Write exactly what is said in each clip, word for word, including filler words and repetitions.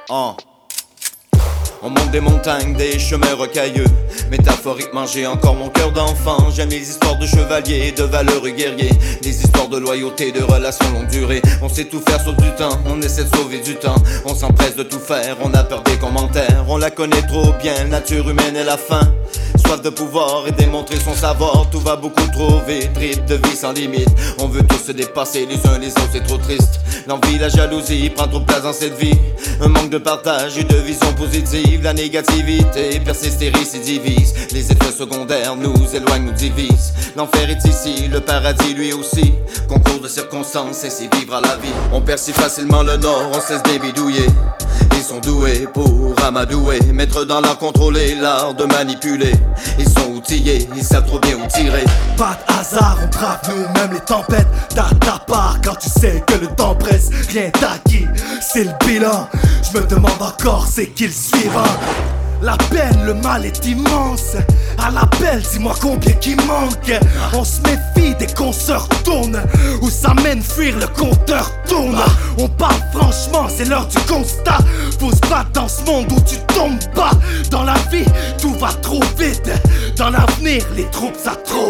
Oh. On monte des montagnes, des chemins rocailleux. Métaphoriquement, j'ai encore mon cœur d'enfant. J'aime les histoires de chevaliers, de valeureux guerriers. Les histoires de loyauté, de relations longue durée. On sait tout faire sauf du temps, on essaie de sauver du temps. On s'empresse de tout faire, on a peur des commentaires. On la connaît trop bien, nature humaine est la fin. Soif de pouvoir et démontrer son savoir. Tout va beaucoup trop vite, rythme de vie sans limite. On veut tous se dépasser les uns les autres, c'est trop triste. L'envie, la jalousie prend trop de place dans cette vie. Un manque de partage et de vision positive. La négativité persiste et récidivise. Les effets secondaires nous éloignent, nous divisent. L'enfer est ici, le paradis lui aussi. Concours de circonstances, et c'est vivre à la vie. On perd si facilement le nord, on cesse des bidouiller. Ils sont doués pour amadouer, mettre dans l'art, contrôler l'art de manipuler. Ils sont outillés, ils savent trop bien où tirer. Pas de hasard, on brave nous-mêmes les tempêtes. T'as ta part quand tu sais que le temps presse. Rien d'acquis, c'est le bilan. Je me demande encore c'est qui le suivant. La peine, le mal est immense. À l'appel, dis-moi combien qui manque. On se méfie dès qu'on se retourne. Où ça mène fuir, le compteur tourne. On parle franchement, c'est l'heure du constat. Faut se battre dans ce monde où tu tombes pas. Dans la vie, tout va trop vite. Dans l'avenir, les troupes s'atrophient.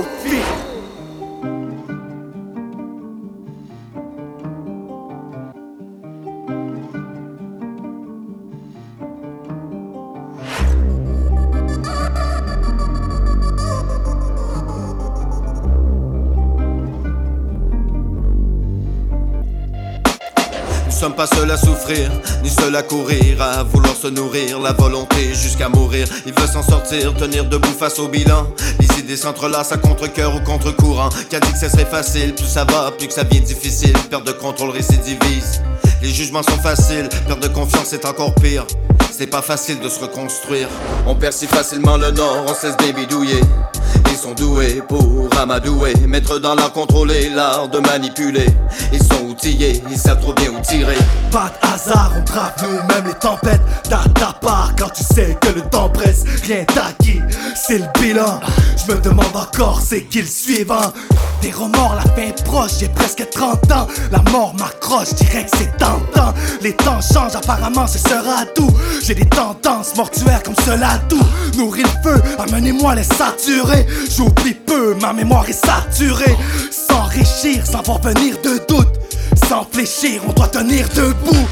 Nous sommes pas seuls à souffrir, ni seuls à courir, à vouloir se nourrir, la volonté jusqu'à mourir. Il veut s'en sortir, tenir debout face au bilan. Les idées s'entrelacent à contre-cœur ou contre-courant. Qui a dit que ça serait facile, plus ça va, plus que ça devient difficile. Perte de contrôle récidivise. Les jugements sont faciles, perte de confiance c'est encore pire. C'est pas facile de se reconstruire. On perd si facilement le nord, on cesse des bidouiller. Ils sont doués pour amadouer, mettre dans l'art, contrôler l'art de manipuler. Ils sont outillés, ils savent trop bien où tirer. Pas de hasard, on brave nous-mêmes les tempêtes. T'as ta part quand tu sais que le temps presse. Rien d'acquis, c'est le bilan. Je me demande encore c'est qui le suivant. Des remords, la fin est proche, j'ai presque trente ans. La mort m'accroche, dirais que c'est tentant. Les temps changent, apparemment ce sera tout. J'ai des tendances mortuaires comme cela tout. Nourris le feu, amenez-moi les saturer. J'oublie peu, ma mémoire est saturée. S'enrichir sans voir venir de doute. Sans fléchir, on doit tenir debout.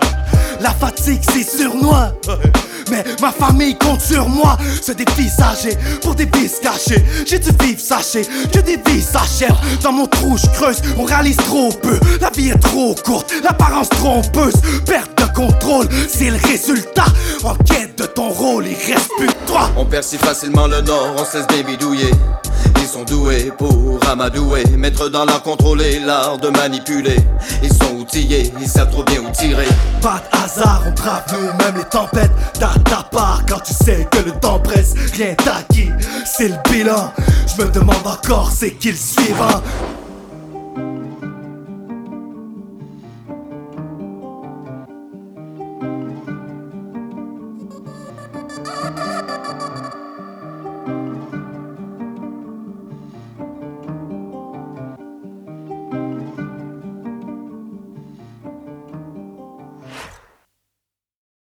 La fatigue c'est surnois. Mais ma famille compte sur moi. Se dévisager pour des vices cachés. J'ai dû vivre, sachez que des vies s'achèvent. Dans mon trou je creuse, on réalise trop peu. La vie est trop courte, l'apparence trompeuse. Perte de contrôle, c'est le résultat. En quête de ton rôle, il reste plus que toi. On perd si facilement le nord, on cesse des bidouiller. Ils sont doués pour amadouer, mettre dans l'art, contrôler l'art de manipuler. Ils sont outillés, ils savent trop bien où tirer. Pas de hasard, on brave nous-mêmes les tempêtes. T'as ta part quand tu sais que le temps presse. Rien d'acquis, c'est le bilan. Je me demande encore c'est qui le suivant.